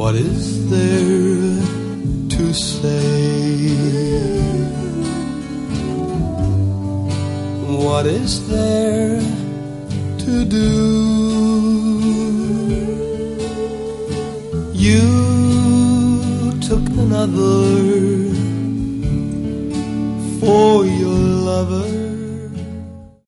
What is there to say? What is there to do? You took another for your lover.